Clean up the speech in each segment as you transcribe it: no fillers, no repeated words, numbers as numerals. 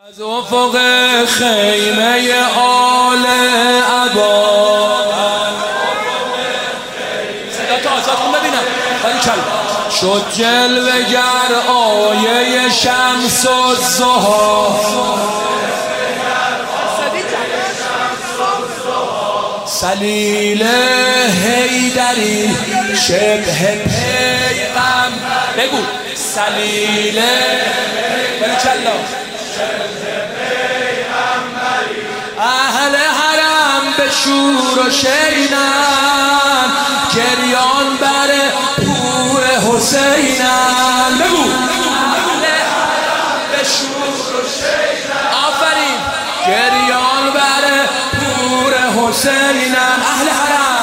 از افق خیمه آل عبا صدا تو آزاد کن ببینم باریکلا شد جلوه گر آیه شمس و ضحی سلیل حیدری شبه پیغم بگو سلیل باریکلا اهل حرم به شور و شینن گریان بر پور حسینن بگو اهل حرم به شور و شینن آفرین گریان بر پور حسینن اهل حرم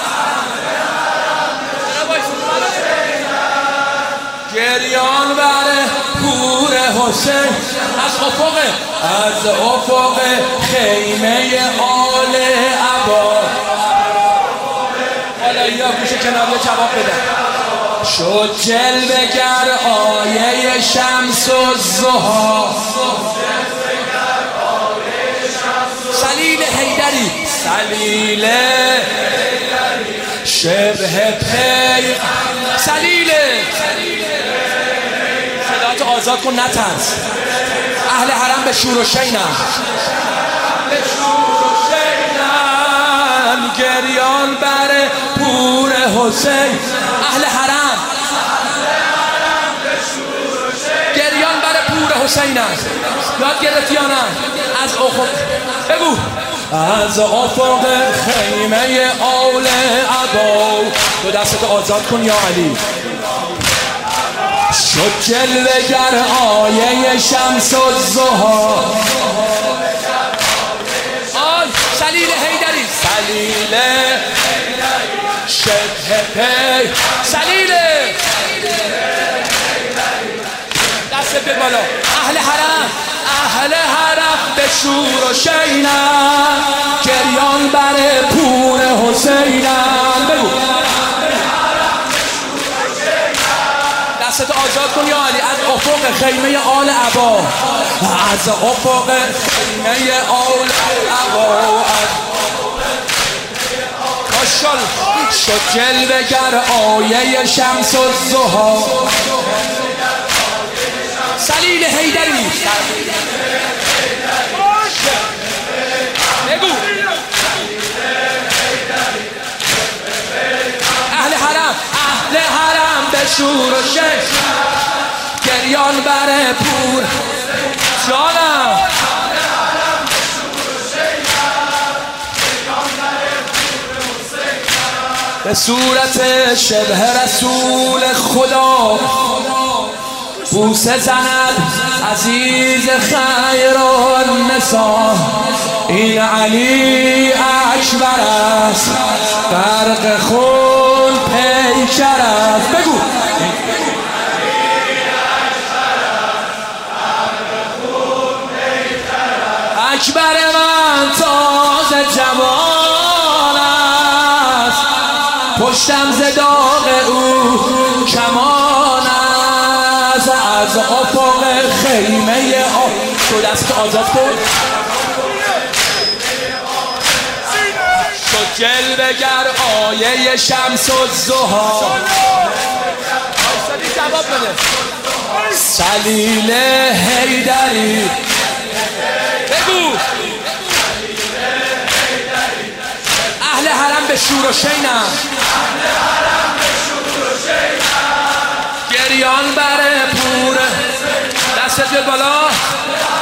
گریان بر پور حسین از افق خیمه آل عبا حالا یا گوش کنار جواب بده شد جلوه گر آیه شمس و ضحی سلیل حیدری سلیل شبه پیغم سلیل صداتو آزاد کن نترس اهل حرم به شور و شینن به شور و شینن گریان بر پور حسین اهل حرم به شور و شینن گریان بر پور حسینن یاد گرفتی یا نه از افق بگو از افق خیمه آل عبا دو دستتو آزاد کن یا علی شد جلوه گر آیه شمس و ضحی آی سلیل حیدری سلیل شبه پی سلیل دست به بالا اهل حرم به شور و شینن گریان بر پور حسینن بگو دستتو آزاد کن یا علی از افق خیمه آل عبا از افق خیمه آل عبا ماشال شد جلوه گر آیه شمس و ضحی سلیل حیدری بگو اهل حرم به شور و شش گریان بر پور جانم به صورت شبه رسول خدا بوسه زند عزیز خیر النساء این علی اکبر است غرق خون پیکر است بگو اکبر من تازه جوان است پشتم ز داغ او کمان است از افق خیمه تو دست آزاد کن شد جلوه گر آیه شمس و ضحی جواب بده سلیل حیدری بگو اهل حرم به شور و شینن گریان بر پور دست جل بالا